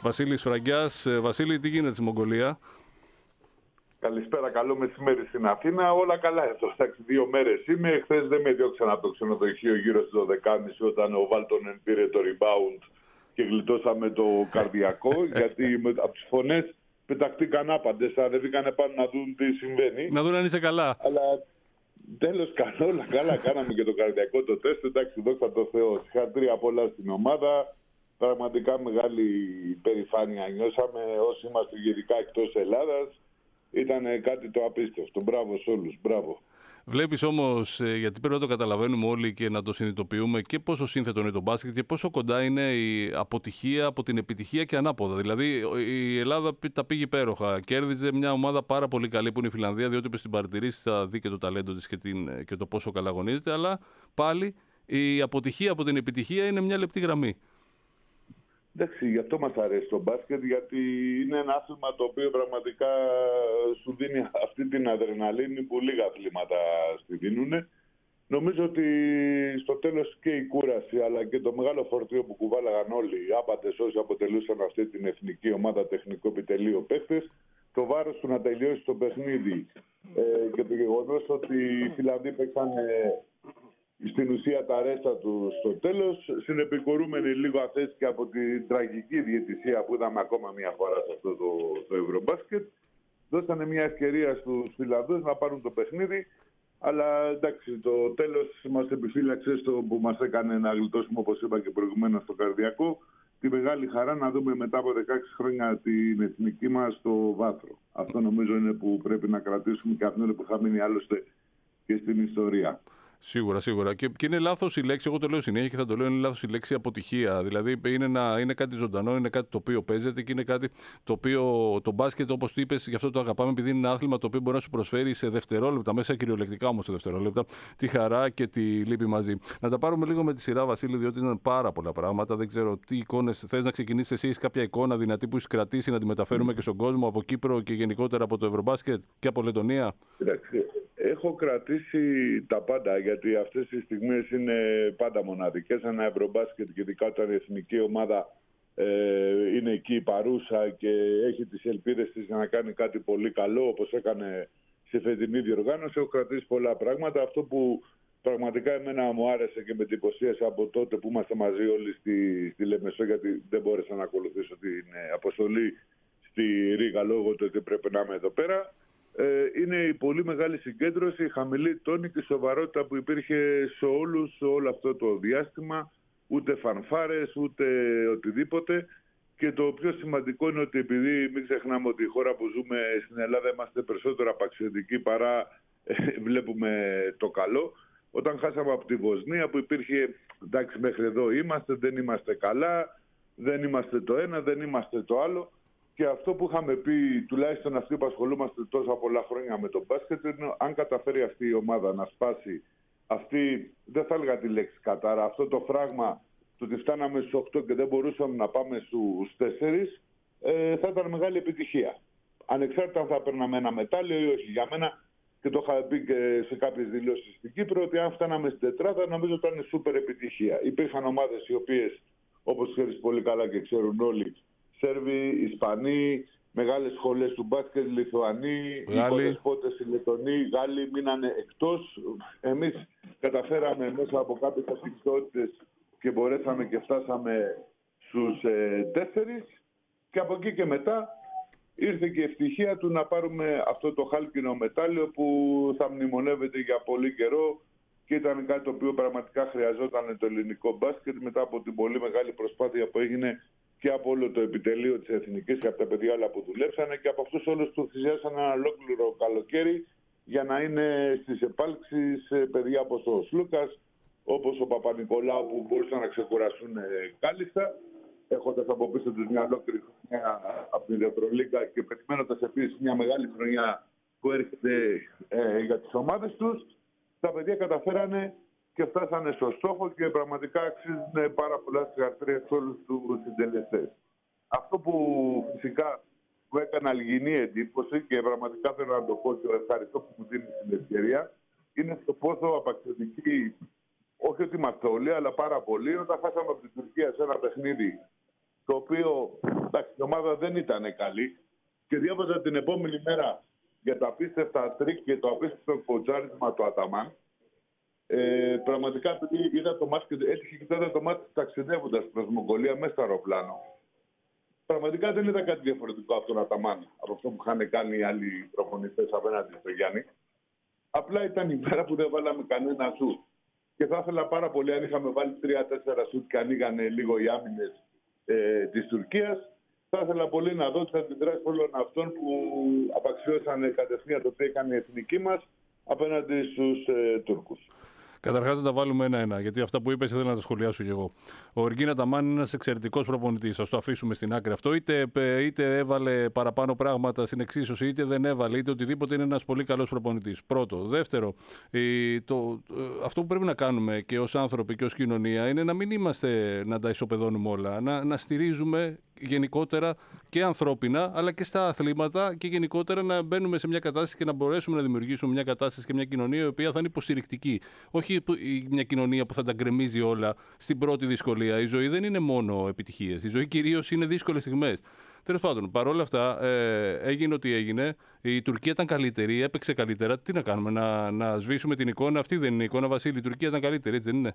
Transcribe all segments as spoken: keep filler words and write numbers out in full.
Βασίλης Φραγκιάς. Βασίλη, τι γίνεται στη Μογγολία? Καλησπέρα, καλό μεσημέρι στην Αθήνα. Όλα καλά εδώ. Εντάξει, δύο μέρες είμαι. Χθες δεν με διώξαν από το ξενοδοχείο γύρω στις δώδεκα και μισή όταν ο Βάλτονεν πήρε το rebound και γλιτώσαμε το καρδιακό. Γιατί με, από τις φωνές πεταχτήκαν άπαντες. Ανεβήκανε πάνω να δουν τι συμβαίνει. Να δουν αν είσαι καλά. Αλλά τέλος, καλά, καλά. Κάναμε και το καρδιακό το τεστ. Εντάξει, δόξα τω Θεώ. Συγχαρητήρια πολλά στην ομάδα. Πραγματικά μεγάλη περηφάνεια νιώσαμε όσοι είμαστε γενικά εκτός Ελλάδας. Ήταν κάτι το απίστευτο. Μπράβο σε όλους. Μπράβο. Βλέπεις όμως, γιατί πρέπει να το καταλαβαίνουμε όλοι και να το συνειδητοποιούμε, και πόσο σύνθετο είναι το μπάσκετ και πόσο κοντά είναι η αποτυχία από την επιτυχία και ανάποδα. Δηλαδή, η Ελλάδα τα πήγε υπέροχα. Κέρδιζε μια ομάδα πάρα πολύ καλή που είναι η Φιλανδία, διότι είπε στην παρατηρήση θα δει και το ταλέντο της και, την, και το πόσο καλά αγωνίζεται. Αλλά πάλι η αποτυχία από την επιτυχία είναι μια λεπτή γραμμή. Εντάξει, γι' αυτό μας αρέσει το μπάσκετ, γιατί είναι ένα άθλημα το οποίο πραγματικά σου δίνει αυτή την αδρεναλίνη που λίγα αθλήματα στη δίνουν. Νομίζω ότι στο τέλος και η κούραση αλλά και το μεγάλο φορτίο που κουβάλαγαν όλοι οι άπαντες όσοι αποτελούσαν αυτή την εθνική ομάδα τεχνικό επιτελείο παίχτες, το βάρος του να τελειώσει το παιχνίδι ε, και το γεγονός ότι οι Φιλανδοί παίξαν ε, στην ουσία τα ρέστα του στο τέλος, συνεπικορούμενοι λίγο αυτές και από την τραγική διαιτησία που είδαμε ακόμα μια φορά σε αυτό το, το Ευρωμπάσκετ, δώσανε μια ευκαιρία στους Φιλανδούς να πάρουν το παιχνίδι, αλλά εντάξει, το τέλος μας επιφύλαξε στο που μας έκανε να γλιτώσουμε, όπως είπα και προηγουμένως, στο καρδιακό, τη μεγάλη χαρά να δούμε μετά από δεκαέξι χρόνια την εθνική μας στο βάθρο. Αυτό νομίζω είναι που πρέπει να κρατήσουμε και αυτό είναι που θα μείνει άλλωστε και στην ιστορία. Σίγουρα, σίγουρα. Και, και είναι λάθος η λέξη, εγώ το λέω συνέχεια και θα το λέω, είναι λάθος η λέξη αποτυχία. Δηλαδή είναι, ένα, είναι κάτι ζωντανό, είναι κάτι το οποίο παίζεται και είναι κάτι το οποίο το μπάσκετ, όπως το είπες, γι' αυτό το αγαπάμε, επειδή είναι ένα άθλημα το οποίο μπορεί να σου προσφέρει σε δευτερόλεπτα, μέσα κυριολεκτικά όμως σε δευτερόλεπτα, τη χαρά και τη λύπη μαζί. Να τα πάρουμε λίγο με τη σειρά, Βασίλη, διότι είναι πάρα πολλά πράγματα. Δεν ξέρω τι εικόνες θες να ξεκινήσεις εσύ, έχεις κάποια εικόνα δυνατή που έχεις κρατήσει να τη μεταφέρουμε και στον κόσμο από Κύπρο και γενικότερα από το Ευρωμπάσκετ και από Λετωνία? Έχω κρατήσει τα πάντα, γιατί αυτές οι στιγμές είναι πάντα μοναδικές. Ένα Ευρωμπάσκετ, και ειδικά όταν η εθνική ομάδα ε, είναι εκεί παρούσα και έχει τις ελπίδες της να κάνει κάτι πολύ καλό, όπως έκανε στη φετινή διοργάνωση. Έχω κρατήσει πολλά πράγματα. Αυτό που πραγματικά εμένα μου άρεσε και με εντυπωσίασε από τότε που είμαστε μαζί όλοι στη, στη Λεμεσό, γιατί δεν μπόρεσα να ακολουθήσω την αποστολή στη Ρήγα λόγω του ότι πρέπει να είμαι εδώ πέρα, είναι η πολύ μεγάλη συγκέντρωση, η χαμηλή τόνη και η σοβαρότητα που υπήρχε σε όλους σε όλο αυτό το διάστημα. Ούτε φανφάρες, ούτε οτιδήποτε. Και το πιο σημαντικό είναι ότι, επειδή μην ξεχνάμε ότι η χώρα που ζούμε στην Ελλάδα είμαστε περισσότερο απαξιωτικοί παρά ε, βλέπουμε το καλό. Όταν χάσαμε από τη Βοσνία που υπήρχε, εντάξει, μέχρι εδώ είμαστε, δεν είμαστε καλά, δεν είμαστε το ένα, δεν είμαστε το άλλο. Και αυτό που είχαμε πει, τουλάχιστον αυτοί που ασχολούμαστε τόσα πολλά χρόνια με τον μπάσκετ, είναι αν καταφέρει αυτή η ομάδα να σπάσει αυτή, δεν θα έλεγα τη λέξη κατάρα, αυτό το φράγμα του ότι φτάναμε στους οκτώ και δεν μπορούσαμε να πάμε στους τέσσερις, ε, θα ήταν μεγάλη επιτυχία. Ανεξάρτητα αν θα παίρναμε ένα μετάλλιο ή όχι. Για μένα, και το είχα πει και σε κάποιες δηλώσεις στην Κύπρο, ότι αν φτάναμε στην τετράδα, νομίζω ότι ήταν σούπερ επιτυχία. Υπήρχαν ομάδες οι οποίες, όπως ξέρεις πολύ καλά και ξέρουν όλοι, Σέρβοι, Ισπανοί, μεγάλες σχολές του μπάσκετ, Λιθουανοί, υποδεσπότες οι Λετονοί, Γάλλοι μείνανε εκτός. Εμείς καταφέραμε μέσα από κάποιες αυτοκτότητες και μπορέσαμε και φτάσαμε στους ε, τέσσερις, και από εκεί και μετά ήρθε και η ευτυχία του να πάρουμε αυτό το χάλκινο μετάλλιο που θα μνημονεύεται για πολύ καιρό και ήταν κάτι το οποίο πραγματικά χρειαζόταν το ελληνικό μπάσκετ μετά από την πολύ μεγάλη προσπάθεια που έγινε και από όλο το επιτελείο της Εθνικής και από τα παιδιά άλλα που δουλέψανε και από αυτούς όλους που θυσιάσαν ένα ολόκληρο καλοκαίρι για να είναι στις επάλξεις παιδιά όπως ο Σλούκας, όπως ο Παπα-Νικολάου, που μπορούσαν να ξεκουραστούν κάλλιστα, έχοντας από πίσω τους μια ολόκληρη χρονιά από την Ευρωλίγκα και περιμένοντας επίσης μια μεγάλη χρονιά που έρχεται ε, για τις ομάδες τους. Τα παιδιά καταφέρανε και φτάσανε στο στόχο και πραγματικά αξίζουν πάρα πολλά συγχαρητήρια σε όλους τους συντελεστές. Αυτό που φυσικά μου έκανε αλγινή εντύπωση και πραγματικά θέλω να το πω και ευχαριστώ που μου δίνει την ευκαιρία, είναι στο πόσο απαξιωτικοί, όχι ότι είμαστε όλοι, αλλά πάρα πολλοί, όταν χάσαμε από την Τουρκία σε ένα παιχνίδι το οποίο εντάξει, η ομάδα δεν ήταν καλή. Και διάβαζα την επόμενη μέρα για τα απίστευτα τρίκ και το απίστευτο κοτσάρισμα του Αταμάν. Ε, πραγματικά, επειδή είδα το μάτς και έτυχε και τότε το μάτς ταξιδεύοντας προς Μογγολία μέσα στο αεροπλάνο. Πραγματικά δεν είδα κάτι διαφορετικό από τον Αταμάν, από αυτό που είχαν κάνει οι άλλοι προπονητές απέναντι στο Γιάννη. Απλά ήταν η μέρα που δεν βάλαμε κανένα σουτ. Και θα ήθελα πάρα πολύ, αν είχαμε βάλει τρία τέσσερα σουτ και ανοίγανε λίγο οι άμυνες ε, της Τουρκίας, θα ήθελα πολύ να δω τις αντιδράσεις όλων αυτών που απαξιώσαν κατευθείαν το τι έκανε η εθνική μας απέναντι στους ε, Τούρκους. Καταρχάς, να τα βάλουμε ένα-ένα, γιατί αυτά που είπες ήθελα να τα σχολιάσω κι εγώ. Ο Εργκίν Αταμάν είναι ένας εξαιρετικός προπονητής. Ας το αφήσουμε στην άκρη αυτό. Είτε, είτε έβαλε παραπάνω πράγματα στην εξίσωση, είτε δεν έβαλε, είτε οτιδήποτε, είναι ένας πολύ καλός προπονητής. Πρώτο. Δεύτερο, η, το, αυτό που πρέπει να κάνουμε και ως άνθρωποι και ως κοινωνία είναι να μην είμαστε να τα ισοπεδώνουμε όλα. Να, να στηρίζουμε γενικότερα και ανθρώπινα, αλλά και στα αθλήματα και γενικότερα να μπαίνουμε σε μια κατάσταση και να μπορέσουμε να δημιουργήσουμε μια κατάσταση και μια κοινωνία η οποία θα είναι υποστηρικτική. Όχι μια κοινωνία που θα τα γκρεμίζει όλα στην πρώτη δυσκολία. Η ζωή δεν είναι μόνο επιτυχίες. Η ζωή κυρίως είναι δύσκολες στιγμές. Τέλος πάντων, παρόλα αυτά, ε, έγινε ό,τι έγινε. Η Τουρκία ήταν καλύτερη, έπαιξε καλύτερα. Τι να κάνουμε, να, να σβήσουμε την εικόνα? Αυτή δεν είναι η εικόνα, Βασίλη. Η Τουρκία ήταν καλύτερη, έτσι δεν είναι?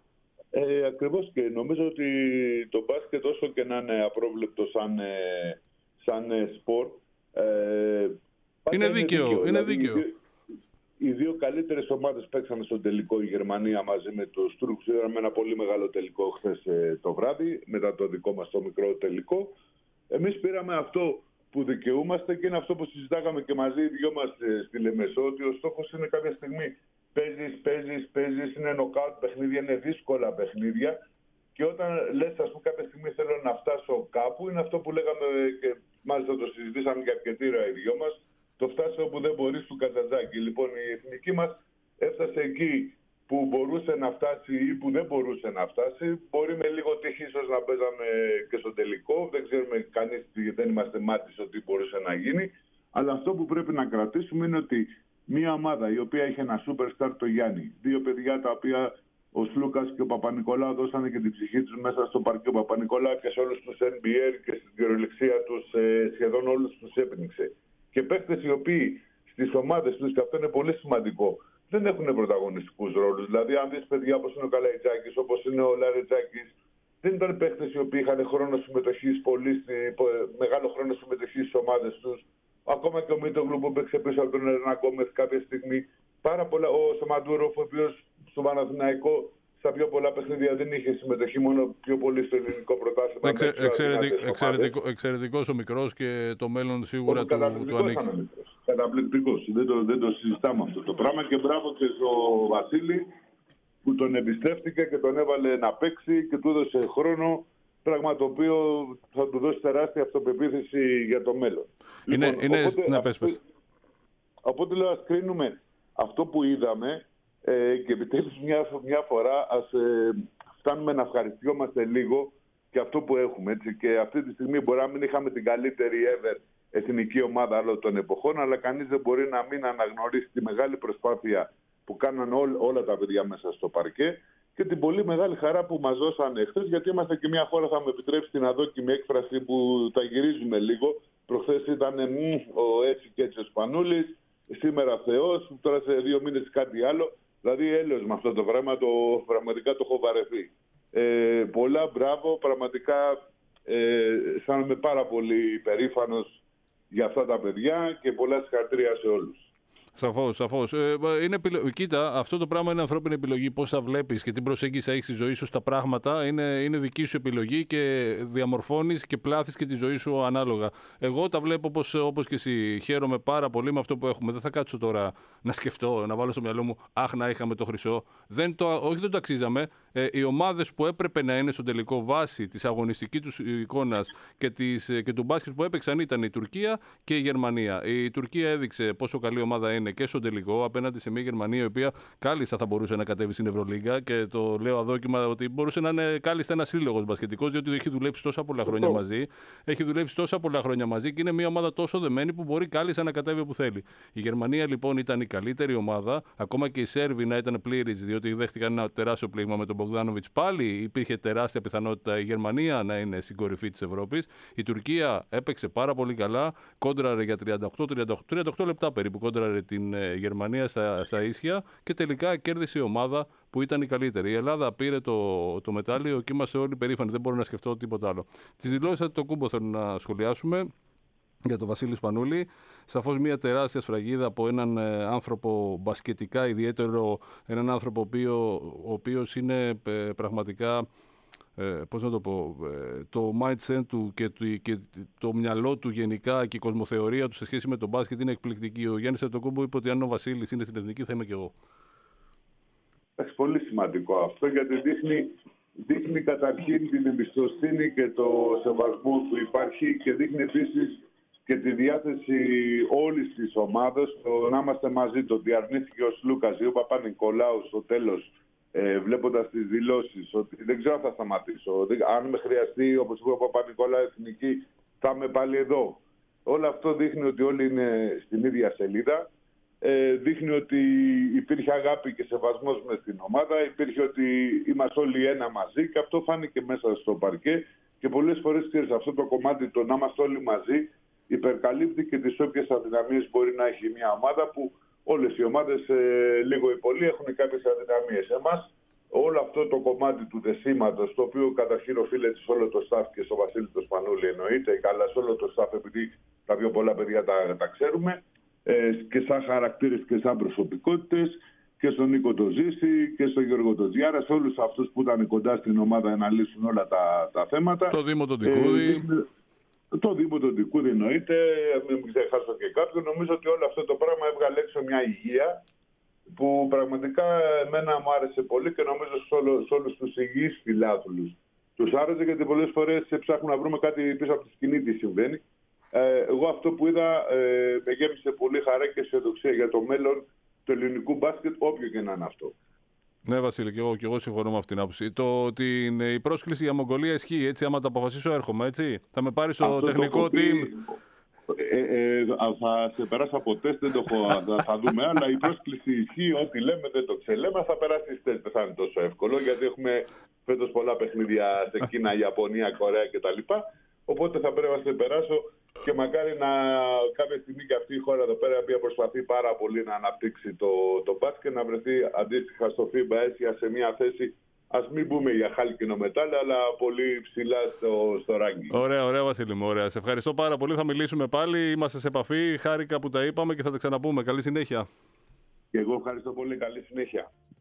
Ε, ακριβώς, και νομίζω ότι το μπάσκετ, όσο και να είναι απρόβλεπτο σαν, ε, σαν ε, σπορ, ε, είναι δίκαιο. Είναι δηλαδή, δίκαιο. Οι, οι δύο καλύτερες ομάδες παίξαν στον τελικό, η Γερμανία μαζί με τους Τούρκους. Είδαμε ένα πολύ μεγάλο τελικό χθες ε, το βράδυ, μετά το δικό μας το μικρό τελικό. Εμείς πήραμε αυτό που δικαιούμαστε και είναι αυτό που συζητάγαμε και μαζί οι δυο μας ε, στη Λεμεσό, ότι ο στόχος είναι κάποια στιγμή παίζεις, παίζεις, παίζεις, είναι νοκάουτ παιχνίδια, είναι δύσκολα παιχνίδια, και όταν λες, ας πούμε, κάποια στιγμή θέλω να φτάσω κάπου, είναι αυτό που λέγαμε και μάλιστα το συζητήσαμε για αρκετήρα οι δυο μας, το φτάσει όπου δεν μπορείς του Καζαντζάκη. Λοιπόν, η εθνική μας έφτασε εκεί που μπορούσε να φτάσει ή που δεν μπορούσε να φτάσει. Μπορεί με λίγο τύχη ίσως να παίζαμε και στο τελικό. Δεν ξέρουμε κανείς, δεν είμαστε μάτις, ότι μπορούσε να γίνει. Αλλά αυτό που πρέπει να κρατήσουμε είναι ότι μια ομάδα η οποία είχε ένα superstar, το Γιάννη, δύο παιδιά τα οποία ο Σλούκας και ο Παπα-Νικολάου δώσανε και την ψυχή τους μέσα στο παρκή. Ο Παπα-Νικολάου και σε όλους τους N B A και στην κυριολεξία τους ε, σχεδόν όλους τους έπνιξε. Και παίκτες οι οποίοι στις ομάδες τους, και αυτό είναι πολύ σημαντικό, δεν έχουν πρωταγωνιστικούς ρόλους. Δηλαδή, αν δεις παιδιά όπως είναι ο Καλαϊτζάκης, όπως είναι ο Λαρετζάκης, δεν ήταν παίκτες οι οποίοι είχαν χρόνο συμμετοχής, πολύ, μεγάλο χρόνο συμμετοχής στις ομάδες τους. Ακόμα και ο Μίτογλου που παίξε πίσω από τον Ερνά Γκόμεθ κάποια στιγμή. Πάρα πολλά, ο Σαμαντούροφ, ο οποίος στο Παναθηναϊκό στα πιο πολλά παιχνίδια δεν είχε συμμετοχή, μόνο πιο πολύ στο ελληνικό πρωτάθλημα. Εξε, εξαιρετικ, εξαιρετικ, εξαιρετικός ο μικρός και το μέλλον σίγουρα του, του ανήκει. Καταπληκτικός. Δεν το, δεν το συζητάμε αυτό το πράγμα, και μπράβο και στο Βασίλη που τον εμπιστεύτηκε και τον έβαλε να παίξει και του έδωσε χρόνο. Πράγμα το οποίο θα του δώσει τεράστια αυτοπεποίθηση για το μέλλον. Είναι, λοιπόν, είναι... Οπότε, να πες, πες. Οπότε λέω, ας κρίνουμε αυτό που είδαμε ε, και επιτέλους μια, μια φορά ας ε, φτάνουμε να ευχαριστιόμαστε λίγο και αυτό που έχουμε. Έτσι. Και αυτή τη στιγμή μπορεί να μην είχαμε την καλύτερη ever εθνική ομάδα άλλων των εποχών, αλλά κανείς δεν μπορεί να μην αναγνωρίσει τη μεγάλη προσπάθεια που κάναν ό, όλα τα παιδιά μέσα στο παρκέ και την πολύ μεγάλη χαρά που μας δώσανε χθες, γιατί είμαστε και μια χώρα, θα με επιτρέψει την αδόκιμη έκφραση που τα γυρίζουμε λίγο. Προχθές ήταν μ, ο έτσι και έτσι ο Σπανούλης, σήμερα Θεός, τώρα σε δύο μήνες κάτι άλλο. Δηλαδή έλεος με αυτό το πράγμα, το, πραγματικά το έχω βαρεθεί. Ε, πολλά μπράβο, πραγματικά ε, αισθάνομαι πάρα πολύ περήφανος για αυτά τα παιδιά και πολλά συγχαρητήρια σε όλους. Σαφώς, σαφώς. Ε, είναι επιλο... Κοίτα, αυτό το πράγμα είναι ανθρώπινη επιλογή. Πώς θα βλέπεις και τι προσέγγιση έχεις στη ζωή σου στα πράγματα είναι, είναι δική σου επιλογή και διαμορφώνεις και πλάθεις και τη ζωή σου ανάλογα. Εγώ τα βλέπω όπως, όπως και εσύ. Χαίρομαι πάρα πολύ με αυτό που έχουμε. Δεν θα κάτσω τώρα να σκεφτώ, να βάλω στο μυαλό μου, αχ, να είχαμε το χρυσό. Δεν το, όχι, δεν το αξίζαμε. Ε, οι ομάδες που έπρεπε να είναι στο τελικό βάση της αγωνιστικής τους εικόνας και, της, και του μπάσκετ που έπαιξαν ήταν η Τουρκία και η Γερμανία. Η Τουρκία έδειξε πόσο καλή ομάδα είναι και στο τελικό απέναντι σε μια Γερμανία η οποία κάλλιστα θα μπορούσε να κατέβει στην Ευρωλίγκα και το λέω αδόκιμα ότι μπορούσε να είναι κάλλιστα ένα σύλλογο μπασκετικός, διότι έχει δουλέψει τόσα πολλά χρόνια μαζί. Έχει δουλέψει τόσα πολλά χρόνια μαζί και είναι μια ομάδα τόσο δεμένη που μπορεί κάλλιστα να κατέβει όπου θέλει. Η Γερμανία λοιπόν ήταν η καλύτερη ομάδα, ακόμα και οι Σέρβοι να ήταν πλήρης, διότι δέχτηκαν ένα τεράστιο πλήγμα με τον Μπογκδάνοβιτς πάλι υπήρχε τεράστια πιθανότητα η Γερμανία να είναι στην κορυφή της Ευρώπης. Η Τουρκία έπαιξε πάρα πολύ καλά, κόντραρε για τριάντα οκτώ τριάντα οκτώ λεπτά περίπου, κόντραρε την Γερμανία στα, στα ίσια και τελικά κέρδισε η ομάδα που ήταν η καλύτερη. Η Ελλάδα πήρε το, το μετάλλιο και είμαστε όλοι περήφανοι, δεν μπορώ να σκεφτώ τίποτα άλλο. Τις δηλώσεις Αντετοκούνμπο θέλω να σχολιάσουμε. Για τον Βασίλη Σπανούλη, σαφώς μια τεράστια σφραγίδα από έναν ε, άνθρωπο μπασκετικά ιδιαίτερο, έναν άνθρωπο οποίο, ο οποίος είναι ε, πραγματικά, ε, πώς να το πω, ε, το mindset του και, του και το μυαλό του γενικά και η κοσμοθεωρία του σε σχέση με τον μπάσκετ είναι εκπληκτική. Ο Γιάννης Αντετοκούνμπο είπε ότι αν ο Βασίλης είναι στην εθνική θα είμαι κι εγώ. Είναι πολύ σημαντικό αυτό, γιατί δείχνει, δείχνει καταρχήν την εμπιστοσύνη και το σεβασμό που υπάρχει και δείχνει επίσης και τη διάθεση όλης της ομάδας το να είμαστε μαζί. Το ότι αρνήθηκε ο Σλούκας ή ο Παπα-Νικολάου στο τέλος, ε, βλέποντας τις δηλώσεις, ότι δεν ξέρω αν θα σταματήσω. Αν με χρειαστεί, όπως είπε ο Παπα-Νικολάου, εθνική, θα είμαι πάλι εδώ. Όλο αυτό δείχνει ότι όλοι είναι στην ίδια σελίδα. Ε, δείχνει ότι υπήρχε αγάπη και σεβασμός μες στην ομάδα. Υπήρχε ότι είμαστε όλοι ένα μαζί και αυτό φάνηκε μέσα στο παρκέ. Και πολλές φορές, ξέρεις, αυτό το κομμάτι το να είμαστε όλοι μαζί υπερκαλύπτει και τις όποιες αδυναμίες μπορεί να έχει μια ομάδα, που όλες οι ομάδες ε, λίγο ή πολύ έχουν κάποιες αδυναμίες. Εμάς όλο αυτό το κομμάτι του δεσίματος, το οποίο καταρχήν οφείλεται σε όλο το staff και στο Βασίλη το Σπανούλη εννοείται, καλά σε όλο το staff, επειδή τα πιο πολλά παιδιά τα, τα ξέρουμε, ε, και σαν χαρακτήρες και σαν προσωπικότητες, και στον Νίκο το Ζήση και στον Γιώργο το Τζιάρα, σε όλους αυτούς που ήταν κοντά στην ομάδα να λύσουν όλα τα, τα θέματα. Το Δήμο τον Τικούδη. Ε, Το Δήμο του Ντικούδη εννοείται, μην ξεχάσω και κάποιον. Νομίζω ότι όλο αυτό το πράγμα έβγαλε έξω μια υγεία που πραγματικά εμένα μου άρεσε πολύ και νομίζω σε, όλο, σε όλους τους υγιείς φιλάθλους τους άρεσε, γιατί πολλές φορές ψάχνουμε να βρούμε κάτι πίσω από τη σκηνή τι συμβαίνει. Ε, εγώ αυτό που είδα ε, με γέμισε πολύ χαρά και αισιοδοξία για το μέλλον του ελληνικού μπάσκετ, όποιο και να είναι αυτό. Ναι, Βασίλη, και εγώ, και εγώ συμφωνώ με αυτήν την άποψη. Το ότι η πρόσκληση για Μογγολία ισχύει, έτσι, άμα το αποφασίσω έρχομαι, έτσι. Θα με πάρει στο αυτό τεχνικό το team. Ε, ε, θα σε περάσει από τεστ, δεν το έχω, θα, θα δούμε, αλλά η πρόσκληση ισχύει, ό,τι λέμε δεν το ξελέμε, θα περάσει στις τεστ, δεν θα είναι τόσο εύκολο, γιατί έχουμε φέτος πολλά παιχνίδια σε Κίνα, Ιαπωνία, Κορέα κτλ. Οπότε θα πρέπει να σε περάσω και μακάρι να κάποια στιγμή και αυτή η χώρα εδώ πέρα, η οποία προσπαθεί πάρα πολύ να αναπτύξει το, το μπάσκετ, να βρεθεί αντίστοιχα στο φίμπα Asia σε μια θέση, ας μην πούμε για χάλκινο μετάλλιο, αλλά πολύ ψηλά στο, στο ράγκι. Ωραία, ωραία, Βασίλη μου, ωραία. Σε ευχαριστώ πάρα πολύ. Θα μιλήσουμε πάλι. Είμαστε σε επαφή. Χάρηκα που τα είπαμε και θα τα ξαναπούμε. Καλή συνέχεια. Και εγώ ευχαριστώ πολύ. Καλή συνέχεια.